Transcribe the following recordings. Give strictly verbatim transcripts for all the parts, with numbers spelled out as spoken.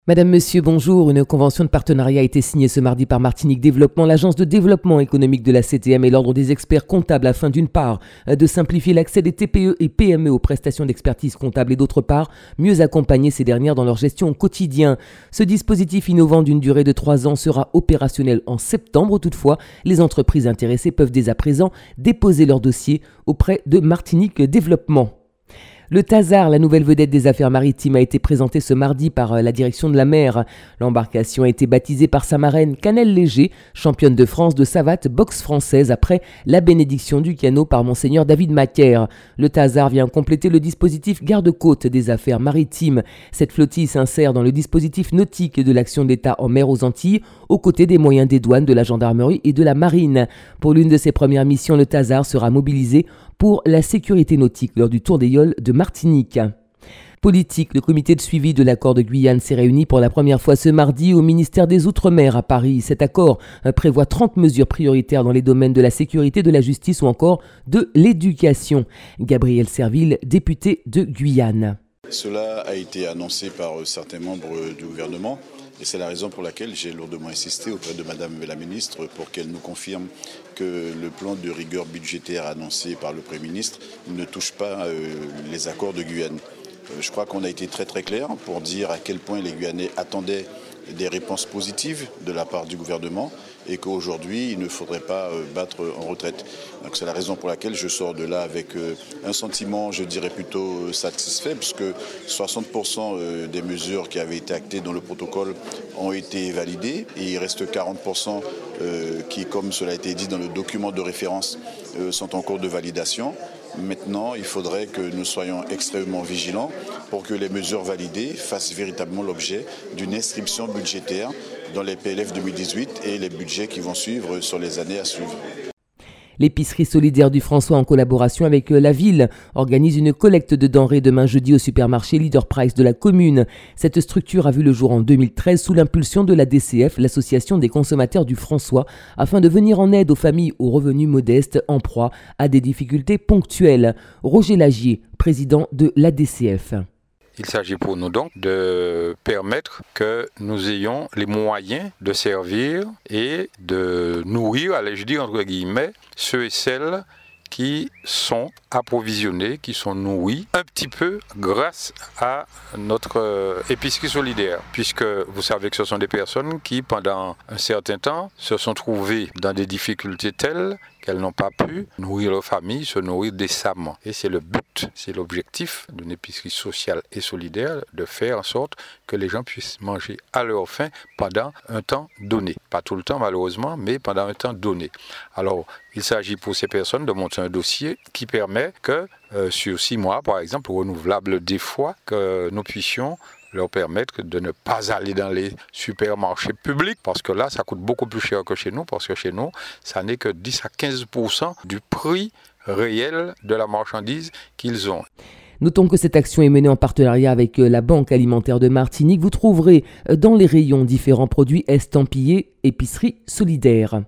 Madame, Monsieur, bonjour. Une convention de partenariat a été signée ce mardi par Martinique Développement, l'agence de développement économique de la C T M et l'ordre des experts comptables afin d'une part de simplifier l'accès des T P E et P M E aux prestations d'expertise comptable et d'autre part mieux accompagner ces dernières dans leur gestion au quotidien. Ce dispositif innovant d'une durée de trois ans sera opérationnel en septembre. Toutefois, les entreprises intéressées peuvent dès à présent déposer leur dossier auprès de Martinique Développement. Le Tazar, la nouvelle vedette des affaires maritimes, a été présenté ce mardi par la direction de la mer. L'embarcation a été baptisée par sa marraine Canel Léger, championne de France de savate boxe française après la bénédiction du canot par Monseigneur David Macaire. Le Tazar vient compléter le dispositif garde-côte des affaires maritimes. Cette flottille s'insère dans le dispositif nautique de l'action de l'État en mer aux Antilles, aux côtés des moyens des douanes, de la gendarmerie et de la marine. Pour l'une de ses premières missions, le Tazar sera mobilisé pour la sécurité nautique lors du Tour des Yoles de Martinique. Politique, le comité de suivi de l'accord de Guyane s'est réuni pour la première fois ce mardi au ministère des Outre-mer à Paris. Cet accord prévoit trente mesures prioritaires dans les domaines de la sécurité, de la justice ou encore de l'éducation. Gabriel Serville, député de Guyane. Cela a été annoncé par certains membres du gouvernement et c'est la raison pour laquelle j'ai lourdement insisté auprès de Madame la ministre pour qu'elle nous confirme que le plan de rigueur budgétaire annoncé par le Premier ministre ne touche pas euh, les accords de Guyane. Euh, je crois qu'on a été très très clair pour dire à quel point les Guyanais attendaient des réponses positives de la part du gouvernement et qu'aujourd'hui, il ne faudrait pas euh, battre en retraite. Donc c'est la raison pour laquelle je sors de là avec euh, un sentiment, je dirais plutôt euh, satisfait, puisque soixante pour cent euh, des mesures qui avaient été actées dans le protocole ont été validées et il reste quarante pour cent euh, qui, comme cela a été dit dans le document de référence, euh, sont en cours de validation. Maintenant, il faudrait que nous soyons extrêmement vigilants pour que les mesures validées fassent véritablement l'objet d'une inscription budgétaire dans les P L F deux mille dix-huit et les budgets qui vont suivre sur les années à suivre. L'épicerie solidaire du François, en collaboration avec la ville, organise une collecte de denrées demain jeudi au supermarché Leader Price de la commune. Cette structure a vu le jour en deux mille treize sous l'impulsion de l'A D C F, l'association des consommateurs du François, afin de venir en aide aux familles aux revenus modestes en proie à des difficultés ponctuelles. Roger Lagier, président de l'A D C F. Il s'agit pour nous donc de permettre que nous ayons les moyens de servir et de nourrir, allais-je dire entre guillemets, ceux et celles qui sont approvisionnés, qui sont nourris un petit peu grâce à notre euh, épicerie solidaire. Puisque vous savez que ce sont des personnes qui, pendant un certain temps, se sont trouvées dans des difficultés telles qu'elles n'ont pas pu nourrir leur famille, se nourrir décemment. Et c'est le but, c'est l'objectif d'une épicerie sociale et solidaire, de faire en sorte que les gens puissent manger à leur faim pendant un temps donné. Pas tout le temps malheureusement, mais pendant un temps donné. Alors, il s'agit pour ces personnes de monter un dossier qui permet que, euh, sur six mois par exemple, renouvelable des fois, que nous puissions leur permettre de ne pas aller dans les supermarchés publics, parce que là, ça coûte beaucoup plus cher que chez nous, parce que chez nous, ça n'est que dix à quinze pour cent du prix réel de la marchandise qu'ils ont. Notons que cette action est menée en partenariat avec la Banque alimentaire de Martinique. Vous trouverez dans les rayons différents produits estampillés épicerie solidaire.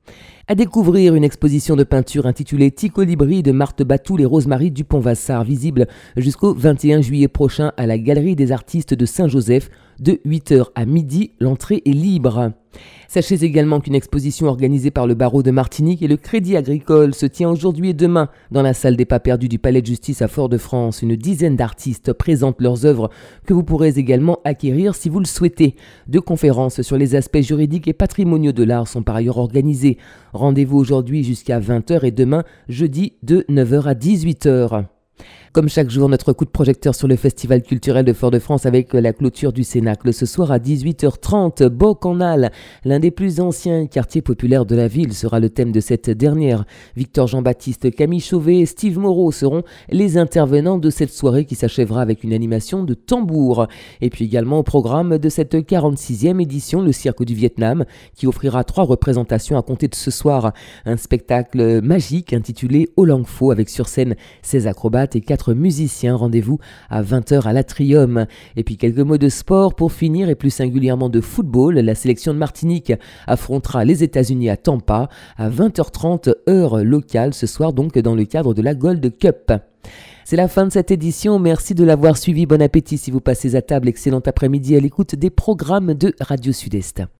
À découvrir une exposition de peinture intitulée Ticolibri de Marthe Batout et Rosemary Dupont-Vassard, visible jusqu'au vingt et un juillet prochain à la Galerie des Artistes de Saint-Joseph. De huit heures à midi, l'entrée est libre. Sachez également qu'une exposition organisée par le barreau de Martinique et le Crédit Agricole se tient aujourd'hui et demain dans la salle des pas perdus du Palais de Justice à Fort-de-France. Une dizaine d'artistes présentent leurs œuvres que vous pourrez également acquérir si vous le souhaitez. Deux conférences sur les aspects juridiques et patrimoniaux de l'art sont par ailleurs organisées. Rendez-vous aujourd'hui jusqu'à vingt heures et demain, jeudi, de neuf heures à dix-huit heures. Comme chaque jour, notre coup de projecteur sur le Festival culturel de Fort-de-France avec la clôture du Cénacle. Ce soir à dix-huit heures trente, Beaucanal, l'un des plus anciens quartiers populaires de la ville, sera le thème de cette dernière. Victor Jean-Baptiste, Camille Chauvet et Steve Moreau seront les intervenants de cette soirée qui s'achèvera avec une animation de tambour. Et puis également au programme de cette quarante-sixième édition, le Cirque du Vietnam, qui offrira trois représentations à compter de ce soir. Un spectacle magique intitulé Au Lang Fo avec sur scène seize acrobates et quatre musiciens. Rendez-vous à vingt heures à l'Atrium. Et puis quelques mots de sport pour finir et plus singulièrement de football. La sélection de Martinique affrontera les États-Unis à Tampa à vingt heures trente heure locale ce soir, donc dans le cadre de la Gold Cup. C'est la fin de cette édition. Merci de l'avoir suivi. Bon appétit si vous passez à table. Excellent après-midi à l'écoute des programmes de Radio Sud-Est.